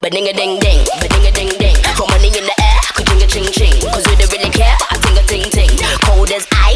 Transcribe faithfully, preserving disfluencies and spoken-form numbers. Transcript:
ba-ding a ding ding, ba-ding a ding ding. Throw money in the air, could ding a ching ching. Cause we don't really care, I ting a ting ting. Cold as ice.